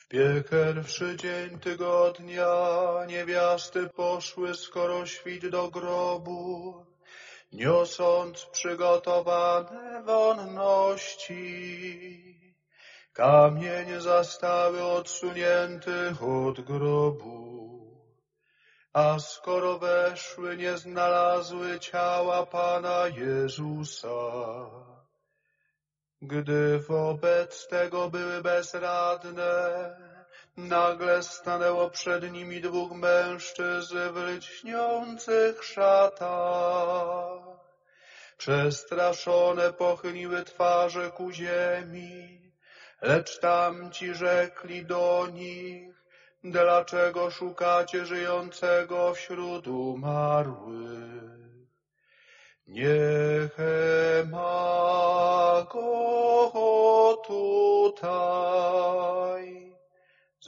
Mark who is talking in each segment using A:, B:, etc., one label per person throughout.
A: W pierwszy dzień tygodnia niewiasty poszły skoro świt do grobu, niosąc przygotowane wonności. Kamień zastały odsunięty od grobu, a skoro weszły, nie znalazły ciała Pana Jezusa. Gdy wobec tego były bezradne, nagle stanęło przed nimi dwóch mężczyzn w lśniących szatach. Przestraszone pochyliły twarze ku ziemi, lecz tamci rzekli do nich: dlaczego szukacie żyjącego wśród umarłych? Nie ma go tutaj, z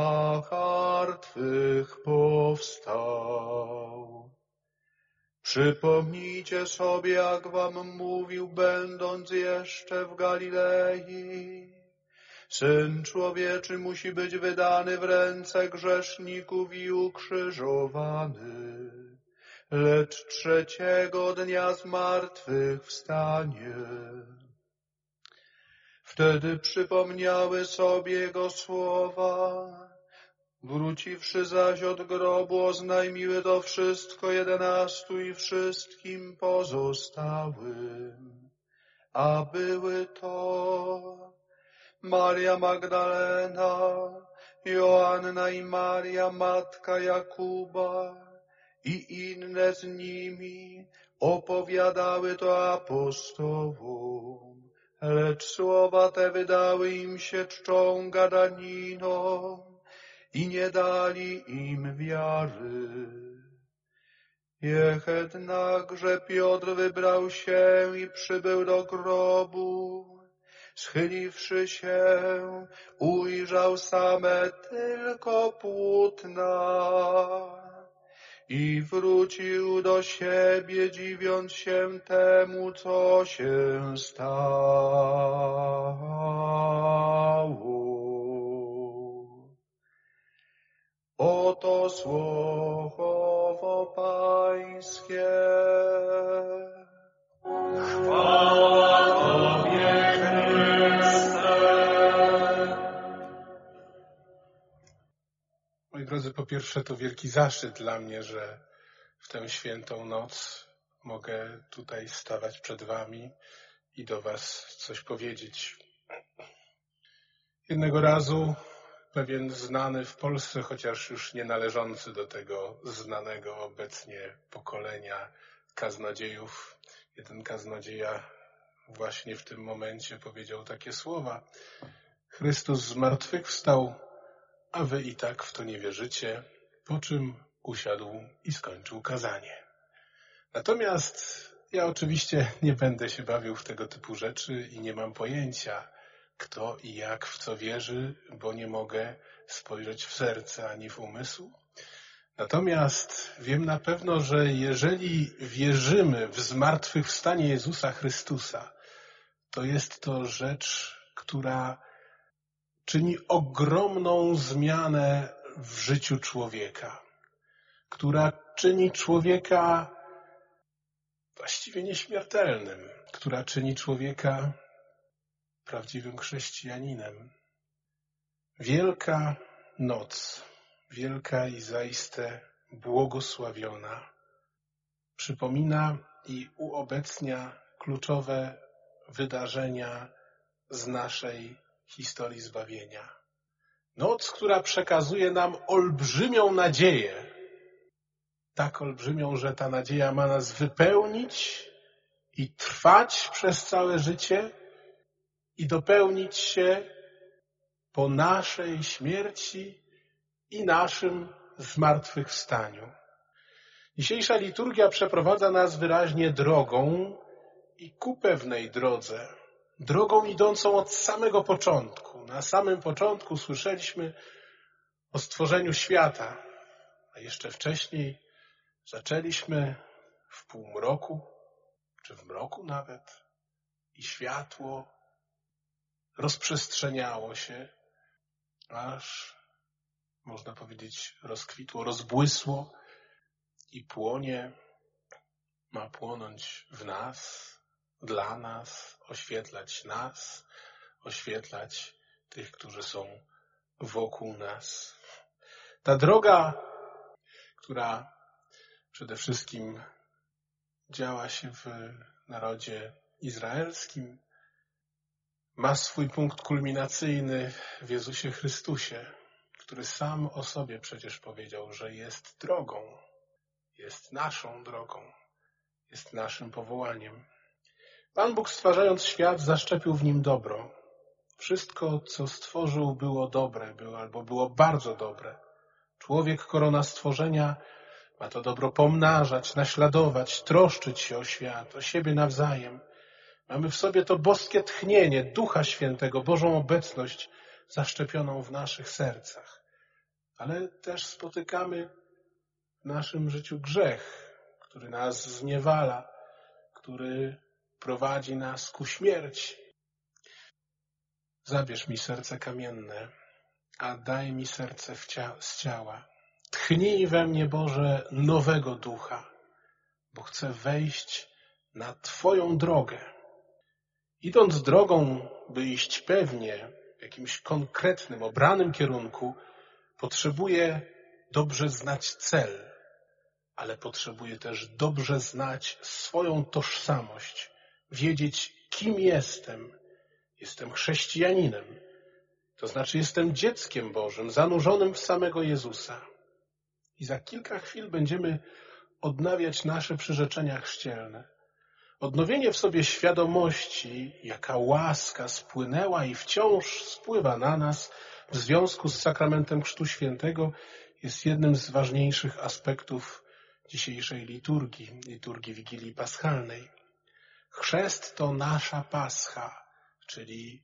A: martwych powstał. Przypomnijcie sobie, jak wam mówił, będąc jeszcze w Galilei: Syn Człowieczy musi być wydany w ręce grzeszników i ukrzyżowany, lecz trzeciego dnia z martwych wstanie. Wtedy przypomniały sobie Jego słowa. Wróciwszy zaś od grobu, oznajmiły to wszystko 11 i wszystkim pozostałym. A były to Maria Magdalena, Joanna i Maria, matka Jakuba, i inne z nimi. Opowiadały to apostołom, lecz słowa te wydały im się czczą gadaniną i nie dali im wiary. Jednakże Piotr wybrał się i przybył do grobu. Schyliwszy się, ujrzał same tylko płótna i wrócił do siebie, dziwiąc się temu, co się stało. Oto słowo Pańskie. Chwała Tobie, Chryste.
B: Moi drodzy, po pierwsze to wielki zaszczyt dla mnie, że w tę świętą noc mogę tutaj stawać przed wami i do was coś powiedzieć. Jednego razu pewien znany w Polsce, chociaż już nie należący do tego znanego obecnie pokolenia kaznodziejów, jeden kaznodzieja właśnie w tym momencie powiedział takie słowa: Chrystus zmartwychwstał, a wy i tak w to nie wierzycie, po czym usiadł i skończył kazanie. Natomiast ja oczywiście nie będę się bawił w tego typu rzeczy i nie mam pojęcia, kto i jak w co wierzy, bo nie mogę spojrzeć w serce ani w umysł. Natomiast wiem na pewno, że jeżeli wierzymy w zmartwychwstanie Jezusa Chrystusa, to jest to rzecz, która czyni ogromną zmianę w życiu człowieka, która czyni człowieka właściwie nieśmiertelnym, która czyni człowieka prawdziwym chrześcijaninem. Wielka noc, wielka i zaiste błogosławiona, przypomina i uobecnia kluczowe wydarzenia z naszej historii zbawienia. Noc, która przekazuje nam olbrzymią nadzieję. Tak olbrzymią, że ta nadzieja ma nas wypełnić i trwać przez całe życie i dopełnić się po naszej śmierci i naszym zmartwychwstaniu. Dzisiejsza liturgia przeprowadza nas wyraźnie drogą i ku pewnej drodze. Drogą idącą od samego początku. Na samym początku słyszeliśmy o stworzeniu świata, a jeszcze wcześniej zaczęliśmy w półmroku, czy w mroku nawet, i światło rozprzestrzeniało się aż, można powiedzieć, rozkwitło, rozbłysło i płonie, ma płonąć w nas, dla nas, oświetlać tych, którzy są wokół nas. Ta droga, która przede wszystkim działa się w narodzie izraelskim, ma swój punkt kulminacyjny w Jezusie Chrystusie, który sam o sobie przecież powiedział, że jest drogą, jest naszą drogą, jest naszym powołaniem. Pan Bóg, stwarzając świat, zaszczepił w nim dobro. Wszystko, co stworzył, było dobre, było bardzo dobre. Człowiek, korona stworzenia, ma to dobro pomnażać, naśladować, troszczyć się o świat, o siebie nawzajem. Mamy w sobie to boskie tchnienie Ducha Świętego, Bożą obecność zaszczepioną w naszych sercach. Ale też spotykamy w naszym życiu grzech, który nas zniewala, który prowadzi nas ku śmierci. Zabierz mi serce kamienne, a daj mi serce z ciała. Tchnij we mnie, Boże, nowego ducha, bo chcę wejść na Twoją drogę. Idąc drogą, by iść pewnie, w jakimś konkretnym, obranym kierunku, potrzebuję dobrze znać cel, ale potrzebuję też dobrze znać swoją tożsamość, wiedzieć, kim jestem. Jestem chrześcijaninem, to znaczy jestem dzieckiem Bożym, zanurzonym w samego Jezusa. I za kilka chwil będziemy odnawiać nasze przyrzeczenia chrzcielne. Odnowienie w sobie świadomości, jaka łaska spłynęła i wciąż spływa na nas w związku z sakramentem Chrztu Świętego, jest jednym z ważniejszych aspektów dzisiejszej liturgii Wigilii Paschalnej. Chrzest to nasza Pascha, czyli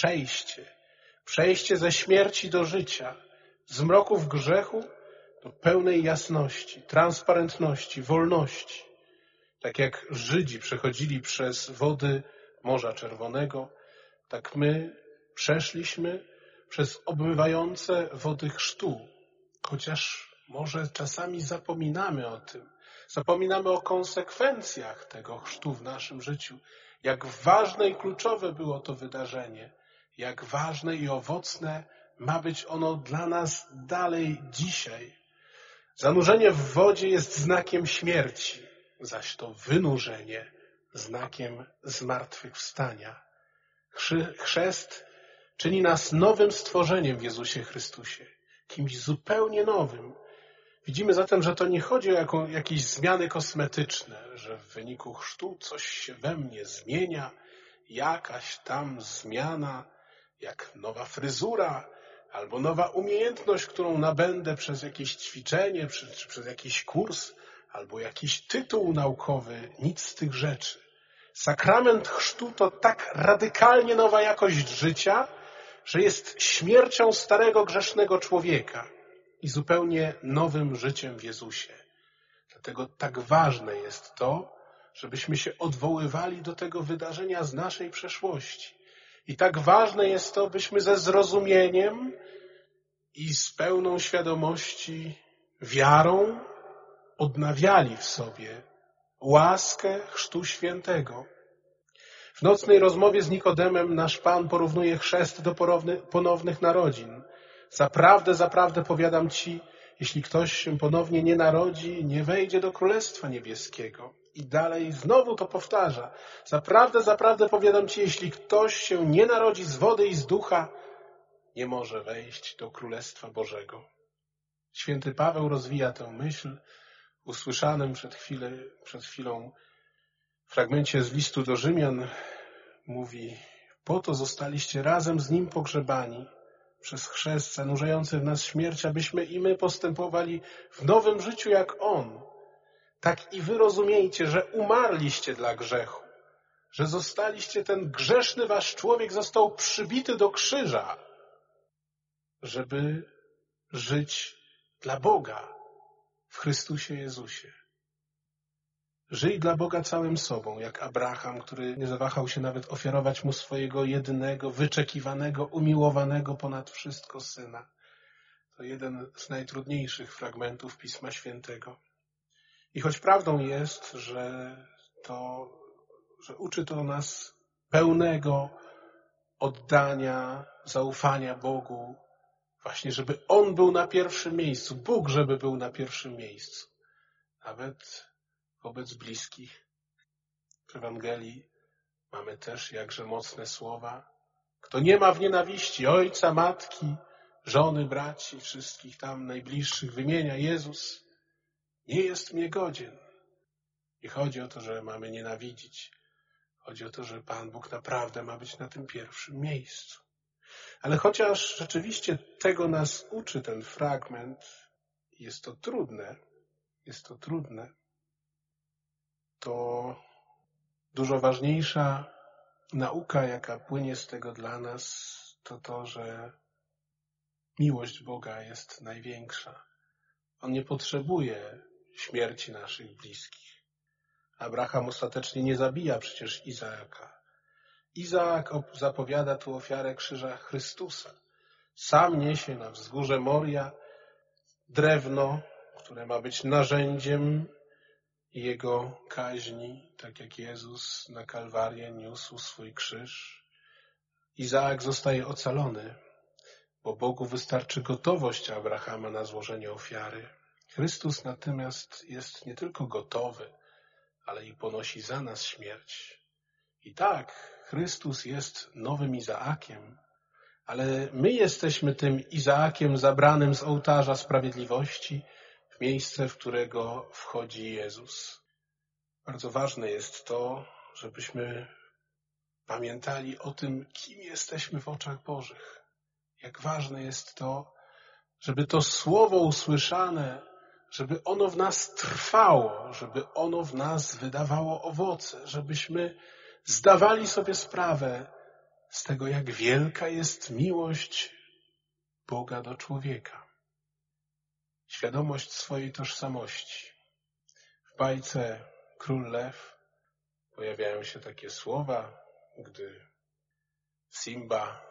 B: przejście ze śmierci do życia, z mroków grzechu do pełnej jasności, transparentności, wolności. Tak jak Żydzi przechodzili przez wody Morza Czerwonego, tak my przeszliśmy przez obmywające wody chrztu, chociaż może czasami zapominamy o tym, zapominamy o konsekwencjach tego chrztu w naszym życiu, jak ważne i kluczowe było to wydarzenie, jak ważne i owocne ma być ono dla nas dalej dzisiaj. Zanurzenie w wodzie jest znakiem śmierci, zaś to wynurzenie znakiem zmartwychwstania. Chrzest czyni nas nowym stworzeniem w Jezusie Chrystusie, kimś zupełnie nowym. Widzimy zatem, że to nie chodzi o jakieś zmiany kosmetyczne, że w wyniku chrztu coś się we mnie zmienia, jakaś tam zmiana, jak nowa fryzura albo nowa umiejętność, którą nabędę przez jakieś ćwiczenie, czy przez jakiś kurs, albo jakiś tytuł naukowy. Nic z tych rzeczy. Sakrament chrztu to tak radykalnie nowa jakość życia, że jest śmiercią starego grzesznego człowieka i zupełnie nowym życiem w Jezusie. Dlatego tak ważne jest to, żebyśmy się odwoływali do tego wydarzenia z naszej przeszłości. I tak ważne jest to, byśmy ze zrozumieniem i z pełną świadomości, wiarą odnawiali w sobie łaskę Chrztu Świętego. W nocnej rozmowie z Nikodemem nasz Pan porównuje chrzest do ponownych narodzin. Zaprawdę powiadam ci, jeśli ktoś się ponownie nie narodzi, nie wejdzie do Królestwa Niebieskiego. I dalej znowu to powtarza. Zaprawdę powiadam ci, jeśli ktoś się nie narodzi z wody i z ducha, nie może wejść do Królestwa Bożego. Święty Paweł rozwija tę myśl w usłyszanym przed chwilą fragmencie z listu do Rzymian. Mówi, po to zostaliście razem z Nim pogrzebani przez chrzest zanurzający w nas śmierć, abyśmy i my postępowali w nowym życiu jak On. Tak i wy rozumiejcie, że umarliście dla grzechu, że ten grzeszny wasz człowiek został przybity do krzyża, żeby żyć dla Boga w Chrystusie Jezusie. Żyj dla Boga całym sobą, jak Abraham, który nie zawahał się nawet ofiarować mu swojego jedynego, wyczekiwanego, umiłowanego ponad wszystko syna. To jeden z najtrudniejszych fragmentów Pisma Świętego. I choć prawdą jest, że uczy to nas pełnego oddania, zaufania Bogu, właśnie żeby On był na pierwszym miejscu, Bóg żeby był na pierwszym miejscu, nawet wobec bliskich. W Ewangelii mamy też jakże mocne słowa. Kto nie ma w nienawiści ojca, matki, żony, braci, wszystkich tam najbliższych wymienia Jezus, nie jest mnie godzien. Nie chodzi o to, że mamy nienawidzić. Chodzi o to, że Pan Bóg naprawdę ma być na tym pierwszym miejscu. Ale chociaż rzeczywiście tego nas uczy ten fragment, jest to trudne, to dużo ważniejsza nauka, jaka płynie z tego dla nas, to to, że miłość Boga jest największa. On nie potrzebuje śmierci naszych bliskich. Abraham ostatecznie nie zabija przecież Izaaka. Izaak zapowiada tu ofiarę krzyża Chrystusa. Sam niesie na wzgórze Moria drewno, które ma być narzędziem Jego kaźni, tak jak Jezus na Kalwarię niósł swój krzyż. Izaak zostaje ocalony, bo Bogu wystarczy gotowość Abrahama na złożenie ofiary. Chrystus natomiast jest nie tylko gotowy, ale i ponosi za nas śmierć. I tak, Chrystus jest nowym Izaakiem, ale my jesteśmy tym Izaakiem zabranym z ołtarza sprawiedliwości w miejsce, w którego wchodzi Jezus. Bardzo ważne jest to, żebyśmy pamiętali o tym, kim jesteśmy w oczach Bożych. Jak ważne jest to, żeby to słowo usłyszane, żeby ono w nas trwało, żeby ono w nas wydawało owoce, żebyśmy zdawali sobie sprawę z tego, jak wielka jest miłość Boga do człowieka. Świadomość swojej tożsamości. W bajce Król Lew pojawiają się takie słowa, gdy Simba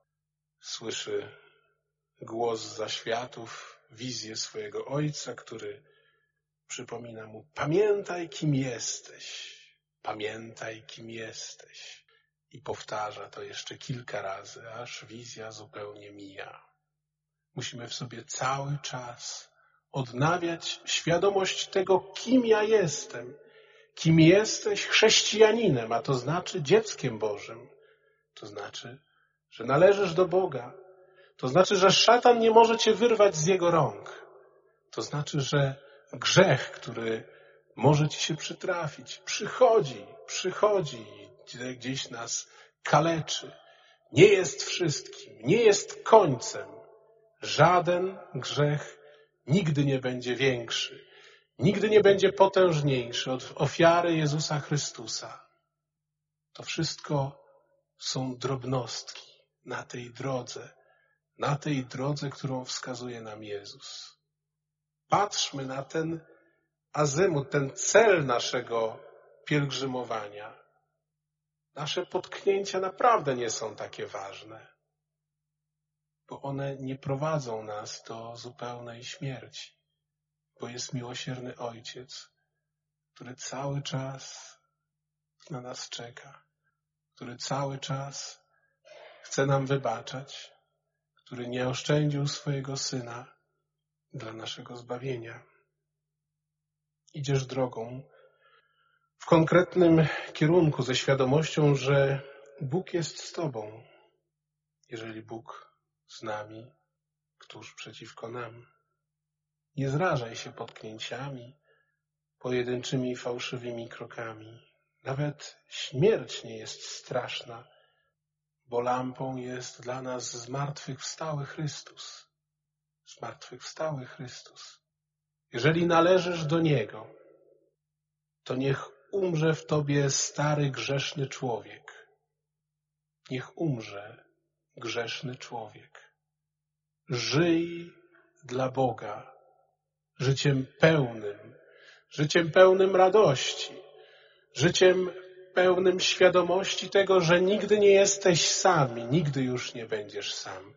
B: słyszy głos z zaświatów, wizję swojego ojca, który przypomina mu: pamiętaj, kim jesteś, pamiętaj, kim jesteś. I powtarza to jeszcze kilka razy, aż wizja zupełnie mija. Musimy w sobie cały czas odnawiać świadomość tego, kim ja jestem. Kim jesteś chrześcijaninem, a to znaczy dzieckiem Bożym. To znaczy, że należysz do Boga. To znaczy, że szatan nie może cię wyrwać z jego rąk. To znaczy, że grzech, który może ci się przytrafić, przychodzi i gdzieś nas kaleczy. Nie jest wszystkim, nie jest końcem. Żaden grzech nigdy nie będzie większy, nigdy nie będzie potężniejszy od ofiary Jezusa Chrystusa. To wszystko są drobnostki na tej drodze, którą wskazuje nam Jezus. Patrzmy na ten azymut, ten cel naszego pielgrzymowania. Nasze potknięcia naprawdę nie są takie ważne, bo one nie prowadzą nas do zupełnej śmierci, bo jest miłosierny Ojciec, który cały czas na nas czeka, który cały czas chce nam wybaczać, który nie oszczędził swojego Syna dla naszego zbawienia. Idziesz drogą w konkretnym kierunku ze świadomością, że Bóg jest z tobą. Jeżeli Bóg z nami, któż przeciwko nam? Nie zrażaj się potknięciami, pojedynczymi fałszywymi krokami. Nawet śmierć nie jest straszna, bo lampą jest dla nas zmartwychwstały Chrystus. Zmartwychwstały Chrystus. Jeżeli należysz do Niego, to niech umrze w tobie stary, grzeszny człowiek. Niech umrze grzeszny człowiek. Żyj dla Boga życiem pełnym, życiem pełnym radości, życiem pełnym świadomości tego, że nigdy nie jesteś sam i nigdy już nie będziesz sam.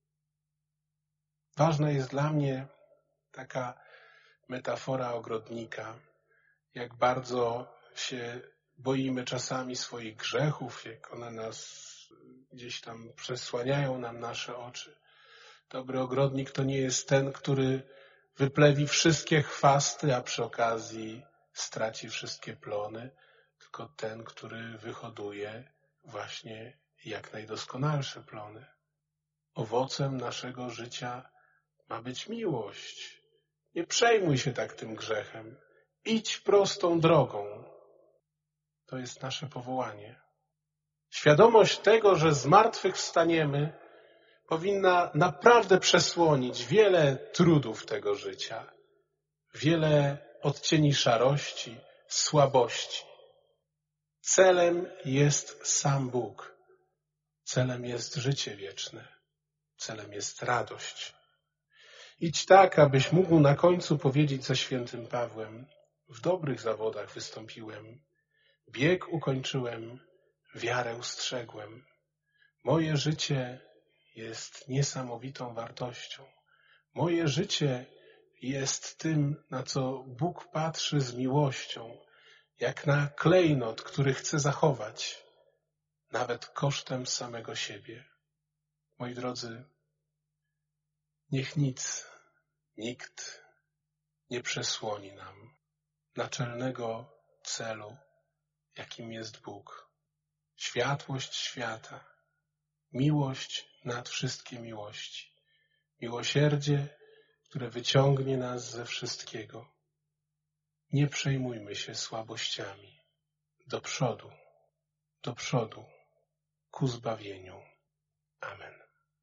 B: Ważna jest dla mnie taka metafora ogrodnika, jak bardzo się boimy czasami swoich grzechów, jak one nas gdzieś tam przesłaniają nam nasze oczy. Dobry ogrodnik to nie jest ten, który wyplewi wszystkie chwasty, a przy okazji straci wszystkie plony, tylko ten, który wyhoduje właśnie jak najdoskonalsze plony. Owocem naszego życia ma być miłość. Nie przejmuj się tak tym grzechem. Idź prostą drogą. To jest nasze powołanie. Świadomość tego, że z martwych wstaniemy, powinna naprawdę przesłonić wiele trudów tego życia, wiele odcieni szarości, słabości. Celem jest sam Bóg. Celem jest życie wieczne. Celem jest radość. Idź tak, abyś mógł na końcu powiedzieć ze świętym Pawłem: w dobrych zawodach wystąpiłem, bieg ukończyłem, wiarę strzegłem. Moje życie jest niesamowitą wartością. Moje życie jest tym, na co Bóg patrzy z miłością, jak na klejnot, który chce zachować, nawet kosztem samego siebie. Moi drodzy, niech nikt nie przesłoni nam naczelnego celu, jakim jest Bóg. Światłość świata, miłość nad wszystkie miłości, miłosierdzie, które wyciągnie nas ze wszystkiego. Nie przejmujmy się słabościami. Do przodu, ku zbawieniu. Amen.